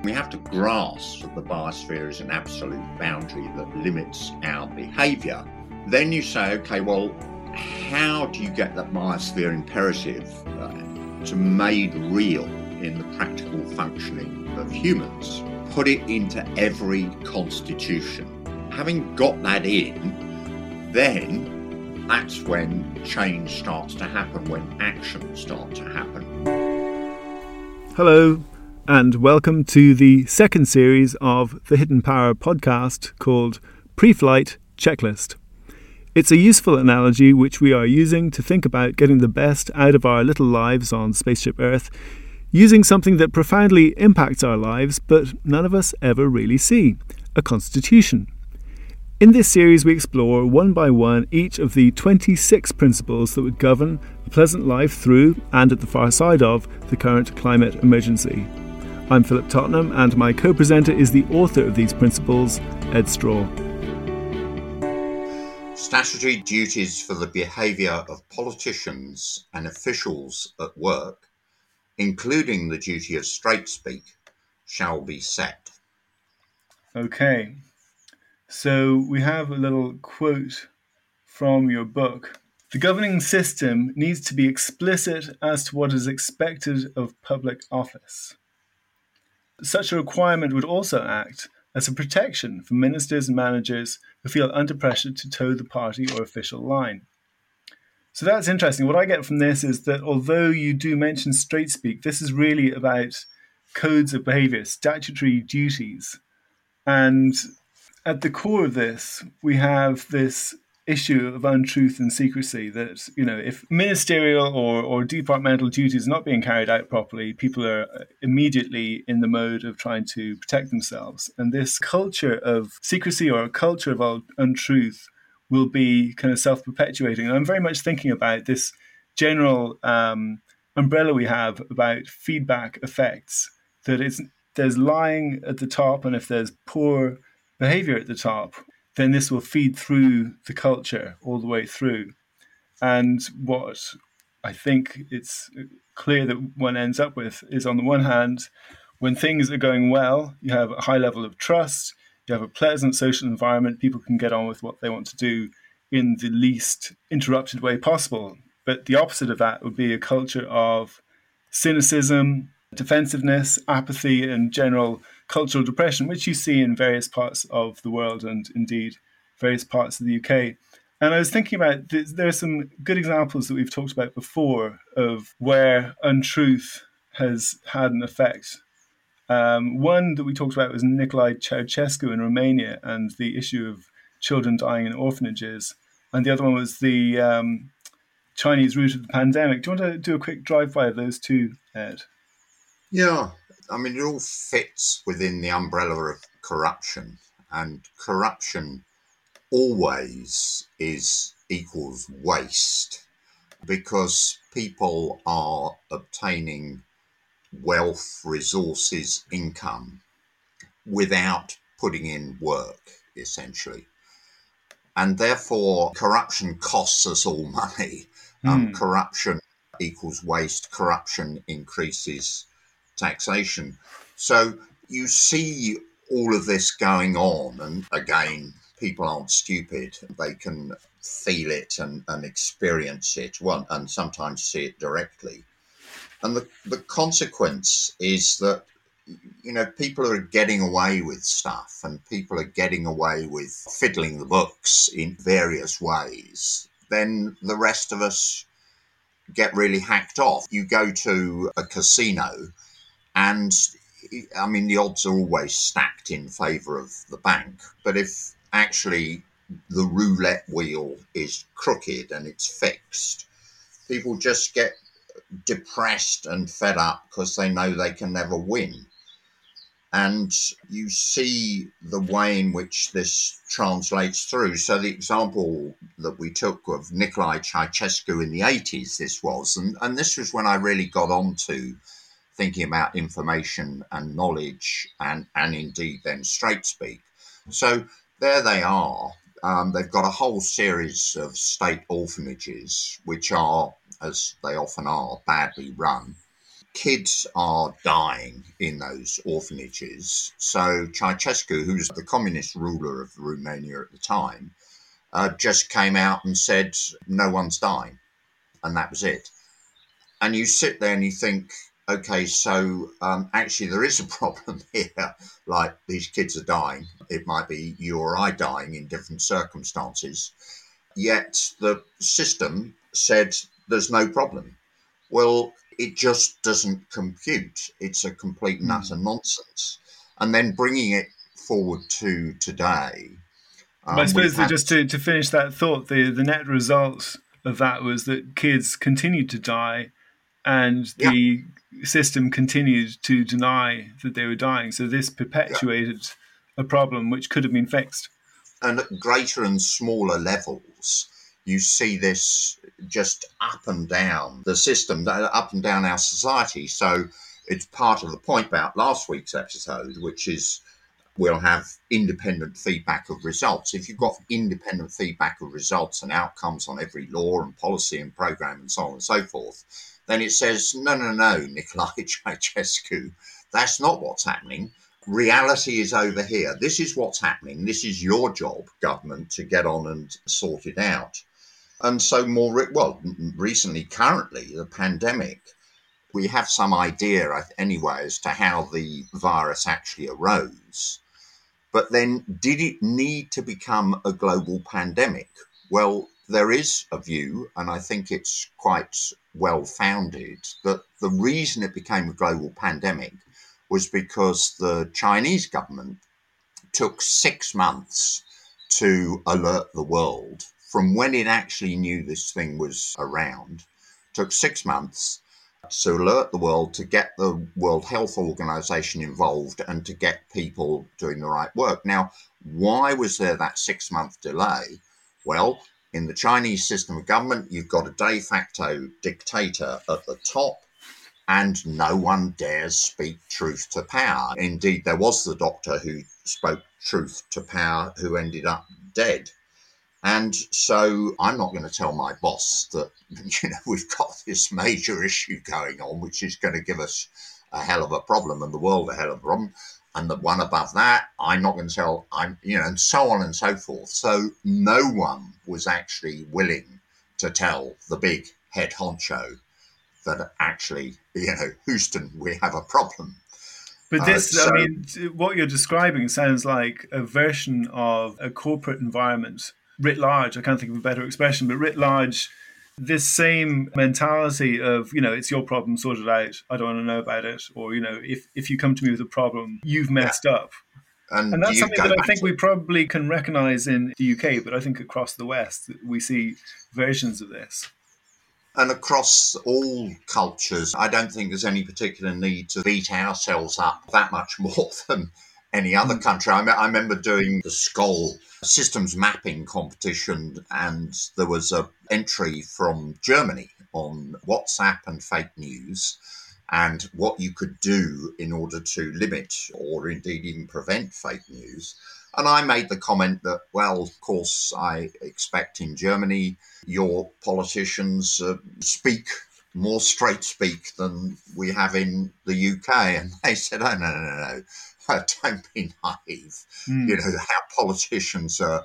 We have to grasp that the biosphere is an absolute boundary that limits our behaviour. Then you say, okay, well, how do you get that biosphere imperative to made real in the practical functioning of humans? Put it into every constitution. Having got that in, then that's when change starts to happen, when actions start to happen. Hello, and welcome to the second series of the Hidden Power podcast called Pre-Flight Checklist. It's a useful analogy which we are using to think about getting the best out of our little lives on Spaceship Earth, using something that profoundly impacts our lives but none of us ever really see, a constitution. In this series we explore one by one each of the 26 principles that would govern a pleasant life through and at the far side of the current climate emergency. I'm Philip Tottenham, and my co-presenter is the author of these principles, Ed Straw. Statutory duties for the behaviour of politicians and officials at work, including the duty of straight speak, shall be set. Okay, so we have a little quote from your book. The governing system needs to be explicit as to what is expected of public office. Such a requirement would also act as a protection for ministers and managers who feel under pressure to toe the party or official line. So that's interesting. What I get from this is that although you do mention straight speak, this is really about codes of behavior, statutory duties. And at the core of this, we have this issue of untruth and secrecy that, if ministerial or departmental duties are not being carried out properly, people are immediately in the mode of trying to protect themselves. And this culture of secrecy or a culture of untruth will be kind of self-perpetuating. And I'm very much thinking about this general umbrella we have about feedback effects, that there's lying at the top, and if there's poor behavior at the top, then this will feed through the culture all the way through. And what I think it's clear that one ends up with is, on the one hand, when things are going well, you have a high level of trust, you have a pleasant social environment, people can get on with what they want to do in the least interrupted way possible. But the opposite of that would be a culture of cynicism, defensiveness, apathy, and general cultural depression, which you see in various parts of the world and indeed various parts of the UK. And I was thinking about, there are some good examples that we've talked about before of where untruth has had an effect. One that we talked about was Nicolae Ceausescu in Romania and the issue of children dying in orphanages. And the other one was the Chinese route of the pandemic. Do you want to do a quick drive-by of those two, Ed? Yeah, I mean, it all fits within the umbrella of corruption, and corruption always equals waste, because people are obtaining wealth, resources, income without putting in work, essentially. And therefore, corruption costs us all money. Corruption equals waste. Corruption increases taxation. So you see all of this going on, and again, people aren't stupid. They can feel it and experience it, and sometimes see it directly. And the consequence is that, people are getting away with stuff, and people are getting away with fiddling the books in various ways. Then the rest of us get really hacked off. You go to a casino, and I mean, the odds are always stacked in favour of the bank. But if actually the roulette wheel is crooked and it's fixed, people just get depressed and fed up because they know they can never win. And you see the way in which this translates through. So the example that we took of Nicolae Ceausescu in the 80s, this was, and this was when I really got on to thinking about information and knowledge and indeed then straight speak. So there they are. They've got a whole series of state orphanages, which are, as they often are, badly run. kids are dying in those orphanages. So Ceausescu, who was the communist ruler of Romania at the time, just came out and said, no one's dying. And that was it. And you sit there and you think, okay, so actually there is a problem here. Like, these kids are dying. It might be you or I dying in different circumstances. Yet the system said there's no problem. Well, it just doesn't compute. It's a complete and utter nonsense. And then bringing it forward to today, But I we've suppose that had, just to finish that thought, the net result of that was that kids continued to die and yeah, the system continued to deny that they were dying. So this yeah. perpetuated a problem which could have been fixed. And at greater and smaller levels, you see this just up and down the system, up and down our society. So it's part of the point about last week's episode, which is we'll have independent feedback of results. If you've got independent feedback of results and outcomes on every law and policy and program and so on and so forth, then it says, no, Nicolae Ceausescu, that's not what's happening. Reality is over here. This is what's happening. This is your job, government, to get on and sort it out. And so recently, currently, the pandemic, we have some idea anyway as to how the virus actually arose. But then, did it need to become a global pandemic? Well, there is a view, and I think it's quite well founded, that the reason it became a global pandemic was because the Chinese government took 6 months to alert the world from when it actually knew this thing was around. Took 6 months to alert the world, to get the World Health Organization involved and to get people doing the right work. Now, why was there that 6-month delay? Well, in the Chinese system of government, you've got a de facto dictator at the top, and no one dares speak truth to power. Indeed, there was the doctor who spoke truth to power who ended up dead. And so I'm not going to tell my boss that, we've got this major issue going on, which is going to give us a hell of a problem and the world a hell of a problem. And the one above that, I'm not going to tell, and so on and so forth. So no one was actually willing to tell the big head honcho that actually, Houston, we have a problem. But this, what you're describing sounds like a version of a corporate environment writ large. I can't think of a better expression, but writ large, this same mentality of, it's your problem, sort it out. I don't want to know about it. Or, if you come to me with a problem, you've messed up. And that's something that I think we probably can recognize in the UK, but I think across the West, we see versions of this. And across all cultures, I don't think there's any particular need to beat ourselves up that much more than any other country. I remember doing the SKOL systems mapping competition, and there was an entry from Germany on WhatsApp and fake news and what you could do in order to limit or indeed even prevent fake news. And I made the comment that, well, of course, I expect in Germany your politicians speak more straight speak than we have in the UK. And they said, oh, no. Don't be naive. How politicians are,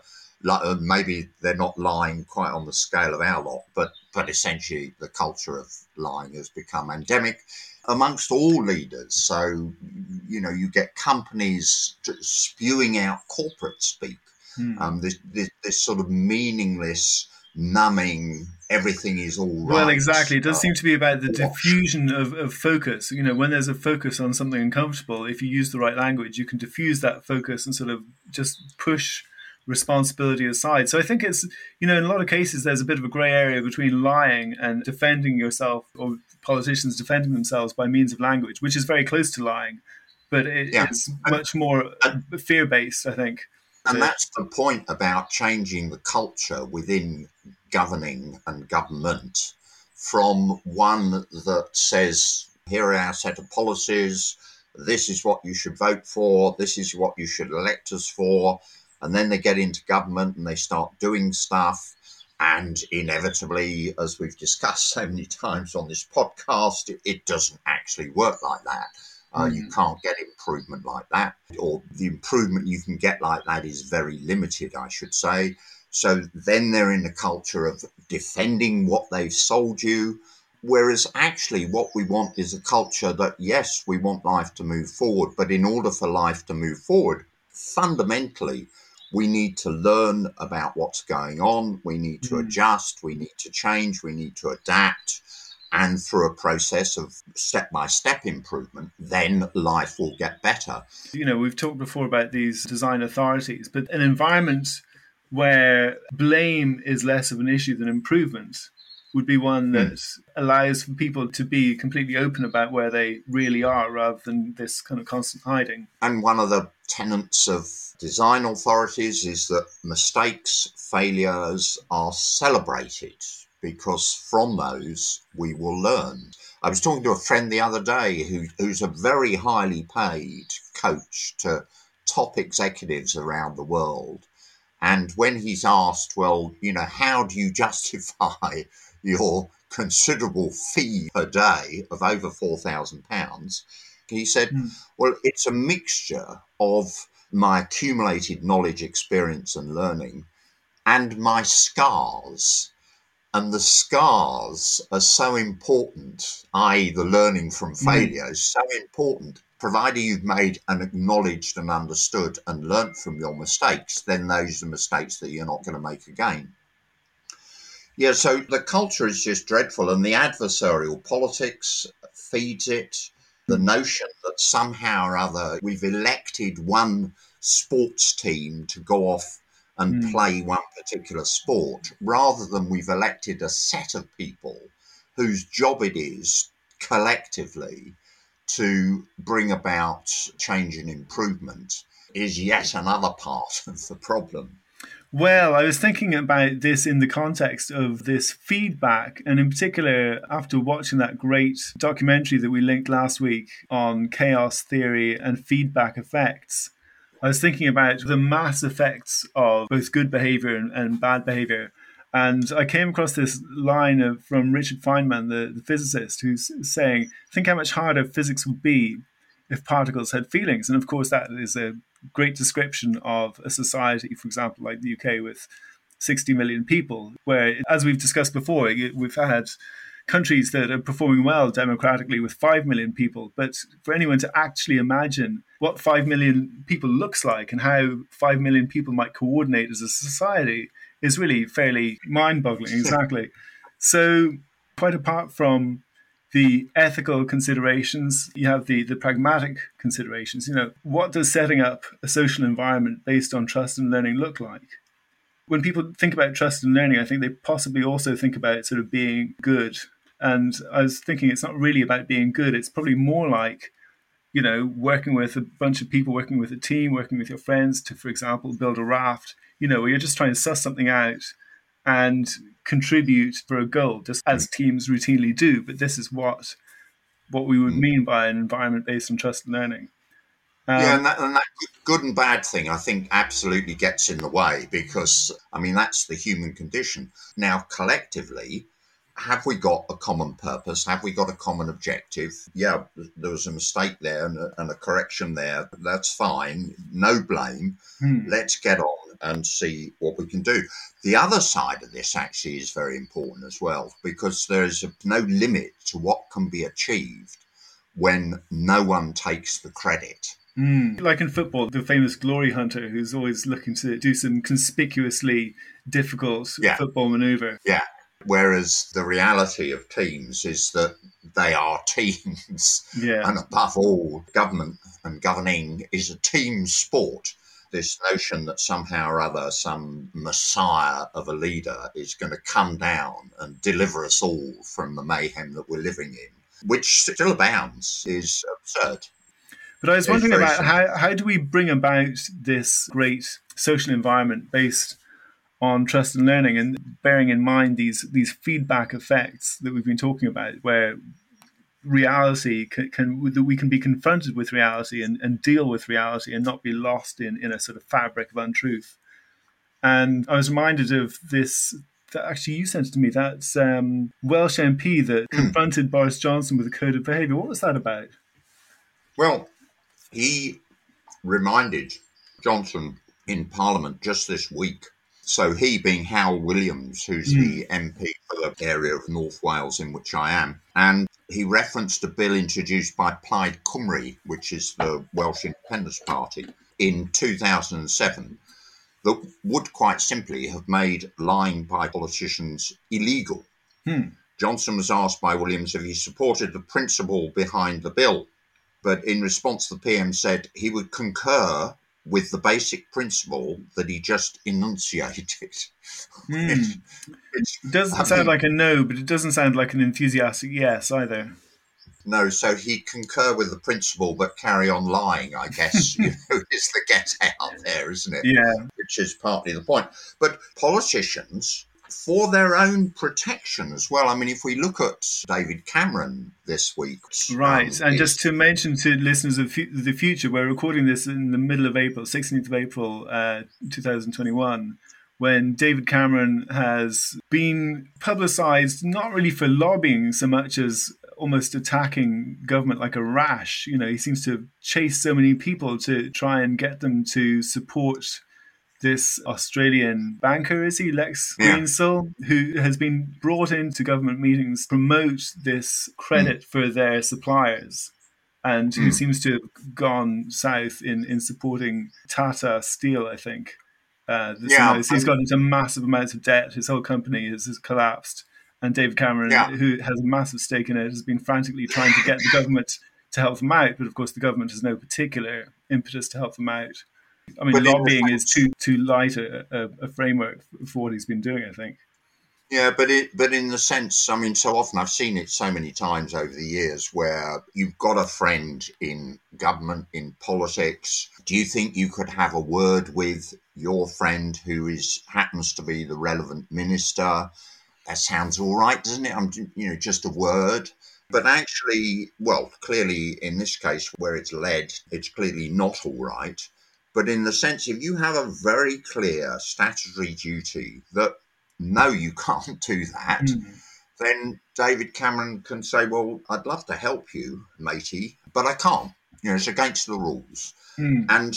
maybe they're not lying quite on the scale of our lot, but essentially the culture of lying has become endemic amongst all leaders. So, you get companies spewing out corporate speak, this sort of meaningless, numbing, everything is all right. Well, exactly. It does seem to be about the diffusion of focus. When there's a focus on something uncomfortable, if you use the right language, you can diffuse that focus and sort of just push responsibility aside. So I think it's, in a lot of cases, there's a bit of a gray area between lying and defending yourself, or politicians defending themselves by means of language, which is very close to lying, but it's much more fear-based, I think. And that's the point about changing the culture within governing and government from one that says, here are our set of policies, this is what you should vote for, this is what you should elect us for, and then they get into government and they start doing stuff, And inevitably, as we've discussed so many times on this podcast, it doesn't actually work like that. You can't get improvement like that, or the improvement you can get like that is very limited, I should say. So then they're in the culture of defending what they've sold you. Whereas actually, what we want is a culture that, yes, we want life to move forward, but in order for life to move forward, fundamentally, we need to learn about what's going on. We need to adjust. We need to change. We need to adapt. And through a process of step-by-step improvement, then life will get better. We've talked before about these design authorities, but an environment where blame is less of an issue than improvement would be one that allows for people to be completely open about where they really are rather than this kind of constant hiding. And one of the tenets of design authorities is that mistakes, failures are celebrated because from those we will learn. I was talking to a friend the other day who's a very highly paid coach to top executives around the world. And when he's asked, well, how do you justify your considerable fee per day of over £4,000, he said, well, it's a mixture of my accumulated knowledge, experience and learning and my scars. And the scars are so important, i.e. the learning from failure is so important. Provided you've made and acknowledged and understood and learnt from your mistakes, then those are mistakes that you're not going to make again. Yeah, so the culture is just dreadful, and the adversarial politics feeds it. The notion that somehow or other we've elected one sports team to go off and play one particular sport, rather than we've elected a set of people whose job it is collectively to bring about change and improvement, is yet another part of the problem. Well, I was thinking about this in the context of this feedback, and in particular, after watching that great documentary that we linked last week on chaos theory and feedback effects, I was thinking about the mass effects of both good behavior and bad behavior. And I came across this line from Richard Feynman, the physicist, who's saying, think how much harder physics would be if particles had feelings. And of course, that is a great description of a society, for example, like the UK with 60 million people, where, as we've discussed before, we've had countries that are performing well democratically with 5 million people. But for anyone to actually imagine what 5 million people looks like and how 5 million people might coordinate as a society is really fairly mind-boggling. Exactly. So quite apart from the ethical considerations, you have the pragmatic considerations. What does setting up a social environment based on trust and learning look like? When people think about trust and learning, I think they possibly also think about sort of being good. And I was thinking it's not really about being good. It's probably more like, working with a bunch of people, working with a team, working with your friends to, for example, build a raft, where you're just trying to suss something out and contribute for a goal, just as teams routinely do. But this is what we would mean by an environment based on trust and learning. And that good and bad thing, I think, absolutely gets in the way because, that's the human condition. Now, collectively, have we got a common purpose? Have we got a common objective? Yeah, there was a mistake there and a correction there. That's fine. No blame. Let's get on and see what we can do. The other side of this actually is very important as well, because there's no limit to what can be achieved when no one takes the credit. Like in football, the famous glory hunter who's always looking to do some conspicuously difficult football maneuver. Yeah. Whereas the reality of teams is that they are teams. Yeah. And above all, government and governing is a team sport. This notion that somehow or other some messiah of a leader is going to come down and deliver us all from the mayhem that we're living in, which still abounds, is absurd. But I was wondering about how do we bring about this great social environment based on trust and learning, and bearing in mind these feedback effects that we've been talking about, where reality that we can be confronted with reality and deal with reality and not be lost in a sort of fabric of untruth. And I was reminded of this that actually you sent it to me. That's Welsh MP that confronted Boris Johnson with a code of behaviour. What was that about? Well, he reminded Johnson in Parliament just this week. So he being Hal Williams, who's the MP for the area of North Wales in which I am, and he referenced a bill introduced by Plaid Cymru, which is the Welsh Independence Party, in 2007 that would quite simply have made lying by politicians illegal. Johnson was asked by Williams if he supported the principle behind the bill, but in response the PM said he would concur with the basic principle that he just enunciated. It doesn't sound like a no, but it doesn't sound like an enthusiastic yes either. No, so he concur with the principle but carry on lying, I guess, is the get out there, isn't it? Yeah. Which is partly the point. But politicians, for their own protection as well. I mean, if we look at David Cameron this week. Right. And just to mention to listeners of the future, we're recording this in the middle of April, 16th of April, 2021, when David Cameron has been publicised not really for lobbying so much as almost attacking government like a rash. He seems to chase so many people to try and get them to support this Australian banker, is he, Lex Greensill, who has been brought into government meetings to promote this credit for their suppliers, and who seems to have gone south in supporting Tata Steel, I think. He's got into massive amounts of debt. His whole company has collapsed. And David Cameron, who has a massive stake in it, has been frantically trying to get the government to help them out. But of course, the government has no particular impetus to help them out. I mean, lobbying is too light a framework for what he's been doing, I think. Yeah, but in the sense, I mean, so often I've seen it so many times over the years where you've got a friend in government, in politics. Do you think you could have a word with your friend who happens to be the relevant minister? That sounds all right, doesn't it? Just a word. But actually, well, clearly in this case where it's led, it's clearly not all right. But in the sense, if you have a very clear statutory duty that, no, you can't do that, then David Cameron can say, well, I'd love to help you, matey, but I can't. It's against the rules. And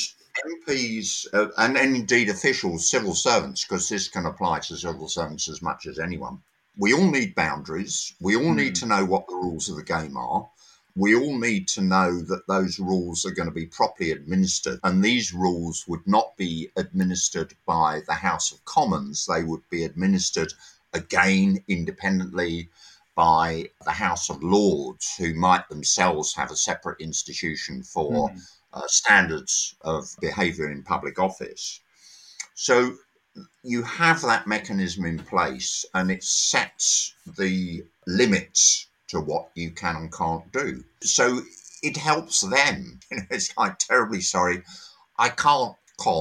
MPs and indeed officials, civil servants, because this can apply to civil servants as much as anyone, we all need boundaries. We all need to know what the rules of the game are. We all need to know that those rules are going to be properly administered. And these rules would not be administered by the House of Commons. They would be administered, again, independently by the House of Lords, who might themselves have a separate institution for standards of behaviour in public office. So you have that mechanism in place, and it sets the limits to what you can and can't do. So it helps them. It's like, terribly sorry, I can't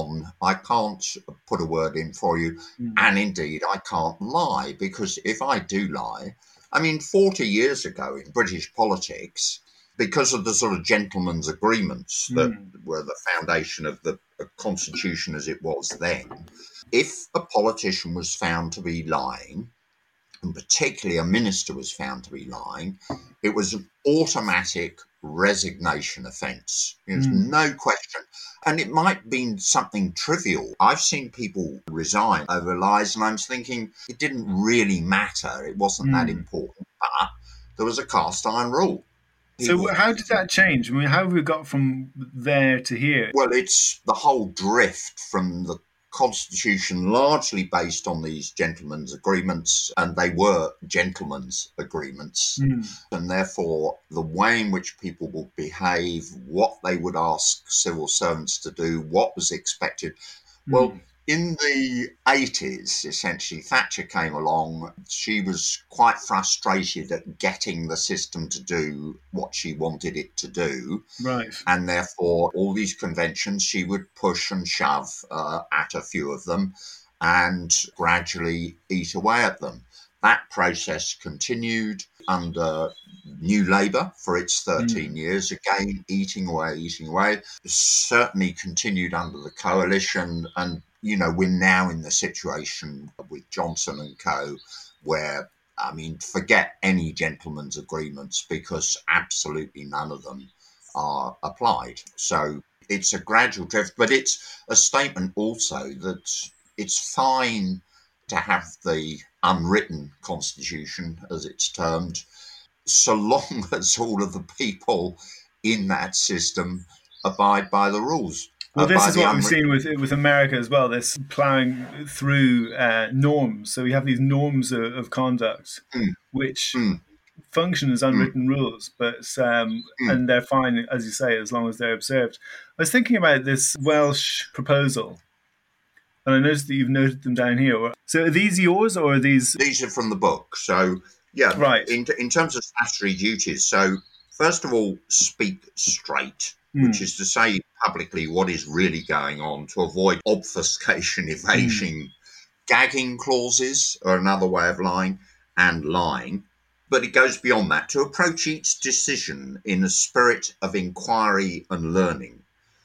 put a word in for you, and indeed I can't lie, because if I do lie, I mean, 40 years ago in British politics, because of the sort of gentlemen's agreements that were the foundation of the constitution as it was then, if a politician was found to be lying, and particularly a minister was found to be lying, it was an automatic resignation offence. There's no question. And it might have been something trivial. I've seen people resign over lies, and I'm thinking it didn't really matter. It wasn't that important. But there was a cast iron rule. So how did that change? I mean, how have we got from there to here? Well, it's the whole drift from the Constitution, largely based on these gentlemen's agreements, and they were gentlemen's agreements, and therefore the way in which people would behave, what they would ask civil servants to do, what was expected. Well, in the 80s, essentially, Thatcher came along. She was quite frustrated at getting the system to do what she wanted it to do. Right. And therefore, all these conventions, she would push and shove at a few of them and gradually eat away at them. That process continued under New Labour for its 13 years, again, eating away. Certainly continued under the coalition. And, we're now in the situation with Johnson and co. where, forget any gentleman's agreements because absolutely none of them are applied. So it's a gradual drift, but it's a statement also that it's fine to have the unwritten constitution, as it's termed, so long as all of the people in that system abide by the rules. Well, this is what we've seen with America as well. This plowing through norms. So we have these norms of conduct, which function as unwritten rules, but and they're fine, as you say, as long as they're observed. I was thinking about this Welsh proposal, and I noticed that you've noted them down here. So are these yours, or are these? These are from the book. So, yeah, right. In terms of statutory duties, so first of all, speak straight, which is to say publicly what is really going on to avoid obfuscation, evasion, gagging clauses are another way of lying, and lying. But it goes beyond that, to approach each decision in a spirit of inquiry and learning,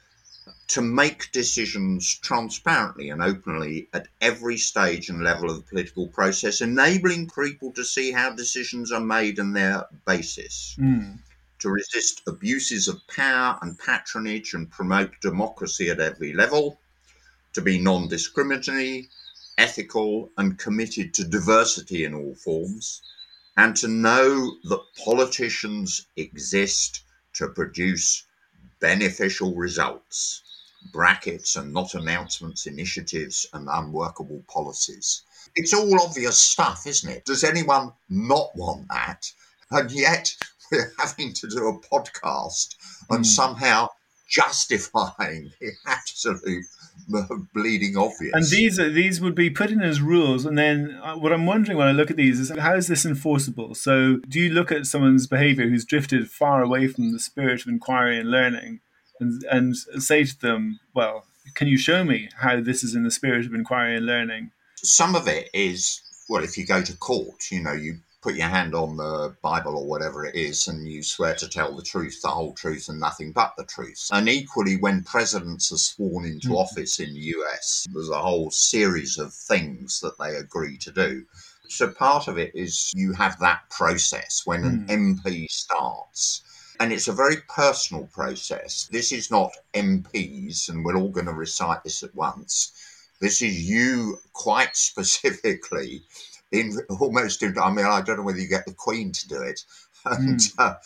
to make decisions transparently and openly at every stage and level of the political process, enabling people to see how decisions are made and their basis, to resist abuses of power and patronage and promote democracy at every level, to be non-discriminatory, ethical and committed to diversity in all forms, and to know that politicians exist to produce beneficial results, brackets and not announcements, initiatives and unworkable policies. It's all obvious stuff, isn't it? Does anyone not want that? And yet we're having to do a podcast and somehow justifying the absolute bleeding obvious. And these would be put in as rules, and then what I'm wondering when I look at these is, how is this enforceable? So do you look at someone's behaviour who's drifted far away from the spirit of inquiry and learning and say to them, well, can you show me how this is in the spirit of inquiry and learning? Some of it is, well, if you go to court, you put your hand on the Bible or whatever it is and you swear to tell the truth, the whole truth and nothing but the truth. And equally, when presidents are sworn into office in the US, there's a whole series of things that they agree to do. So part of it is you have that process when an MP starts. And it's a very personal process. This is not MPs, and we're all going to recite this at once. This is you quite specifically I don't know whether you get the Queen to do it, and,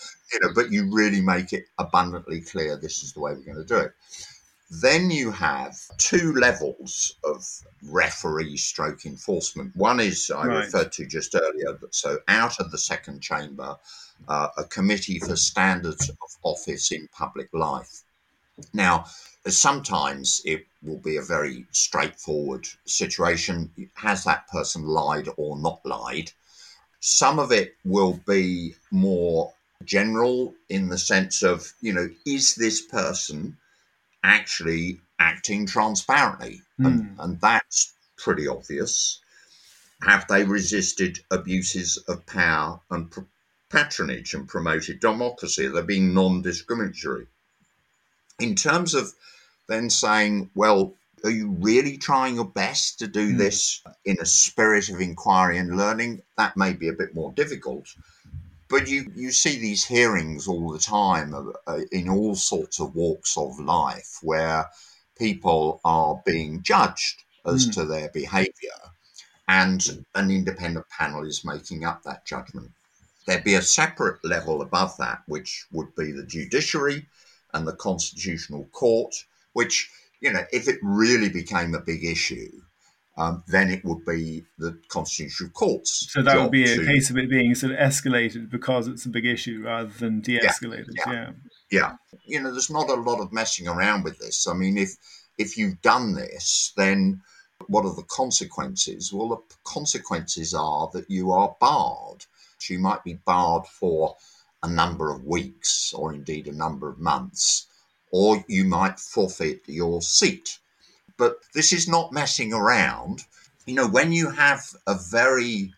but you really make it abundantly clear this is the way we're going to do it. Then you have two levels of referee stroke enforcement. One is I referred to just earlier, so out of the second chamber, a committee for standards of office in public life. Now, sometimes it will be a very straightforward situation. Has that person lied or not lied? Some of it will be more general in the sense of, is this person actually acting transparently? And that's pretty obvious. Have they resisted abuses of power and patronage and promoted democracy? Are they being non-discriminatory? In terms of then saying, well, are you really trying your best to do this in a spirit of inquiry and learning? That may be a bit more difficult. But you see these hearings all the time in all sorts of walks of life where people are being judged as to their behaviour, and an independent panel is making up that judgment. There'd be a separate level above that, which would be the judiciary and the Constitutional Court, which, if it really became a big issue, then it would be the Constitutional Court's So that would be a case of it being sort of escalated because it's a big issue rather than de-escalated. Yeah. There's not a lot of messing around with this. I mean, if you've done this, then what are the consequences? Well, the consequences are that you are barred. So you might be barred for a number of weeks or indeed a number of months, or you might forfeit your seat. But this is not messing around. When you have a very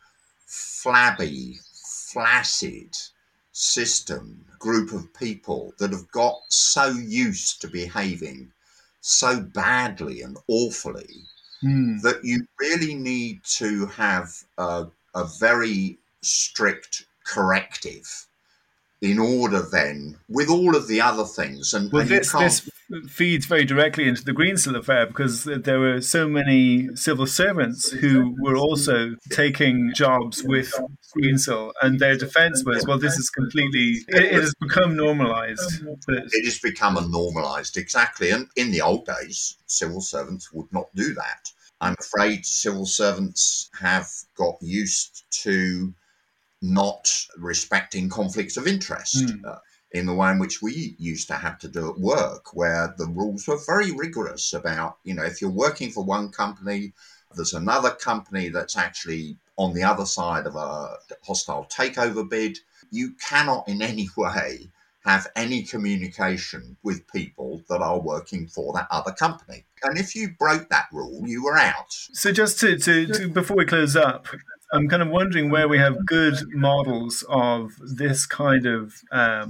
flabby, flaccid system, group of people that have got so used to behaving so badly and awfully that you really need to have a very strict corrective in order then, with all of the other things. Well, this feeds very directly into the Greensill affair, because there were so many civil servants who were also taking jobs with Greensill, and their defence was, well, this is completely, it has become normalised. It has become a normalised, exactly. And in the old days, civil servants would not do that. I'm afraid civil servants have got used to not respecting conflicts of interest in the way in which we used to have to do at work, where the rules were very rigorous about, if you're working for one company, there's another company that's actually on the other side of a hostile takeover bid. You cannot in any way have any communication with people that are working for that other company. And if you broke that rule, you were out. So just to before we close up, I'm kind of wondering where we have good models of this kind of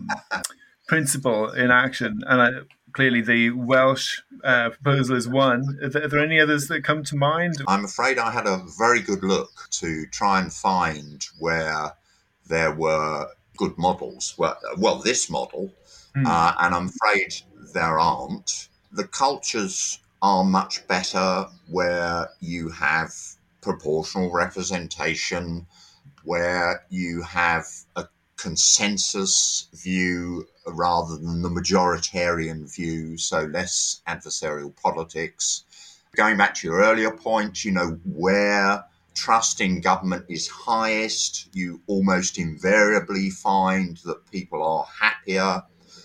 principle in action. And clearly the Welsh proposal is one. Are there any others that come to mind? I'm afraid I had a very good look to try and find where there were good models. Well, this model, and I'm afraid there aren't. The cultures are much better where you have proportional representation, where you have a consensus view rather than the majoritarian view, so less adversarial politics. Going back to your earlier point, where trust in government is highest, you almost invariably find that people are happier,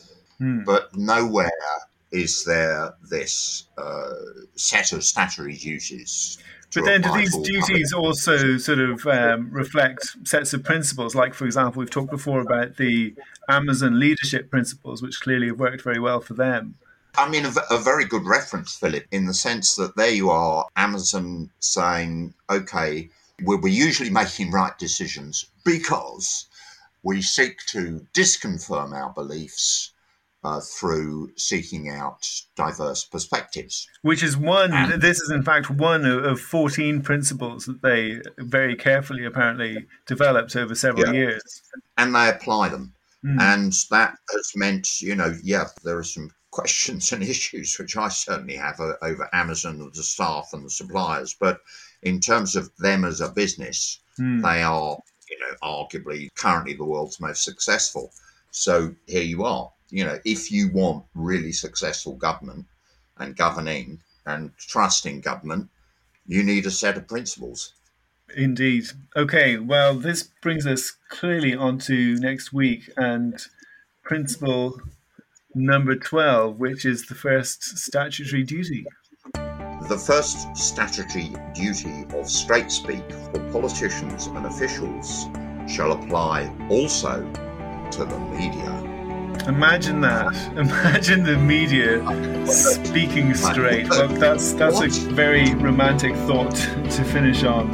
but nowhere is there this set of statutory duties. But then do these duties also sort of reflect sets of principles? Like, for example, we've talked before about the Amazon leadership principles, which clearly have worked very well for them. I mean, a very good reference, Philip, in the sense that there you are, Amazon saying, okay, we're usually making right decisions because we seek to disconfirm our beliefs through seeking out diverse perspectives. Which is this is in fact one of 14 principles that they very carefully apparently developed over several years. And they apply them. And that has meant, there are some questions and issues which I certainly have over Amazon and the staff and the suppliers. But in terms of them as a business, they are, arguably currently the world's most successful. So here you are. If you want really successful government and governing and trust in government, you need a set of principles. Indeed. Okay, well, this brings us clearly onto next week and principle number 12, which is the first statutory duty. The first statutory duty of straight speak for politicians and officials shall apply also to the media. Imagine that. Imagine the media speaking straight. Well, that's a very romantic thought to finish on.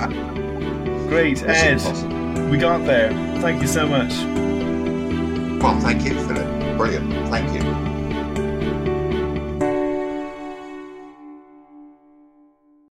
Great, Ed. We got there. Thank you so much. Well, thank you, Philip. Brilliant. Thank you.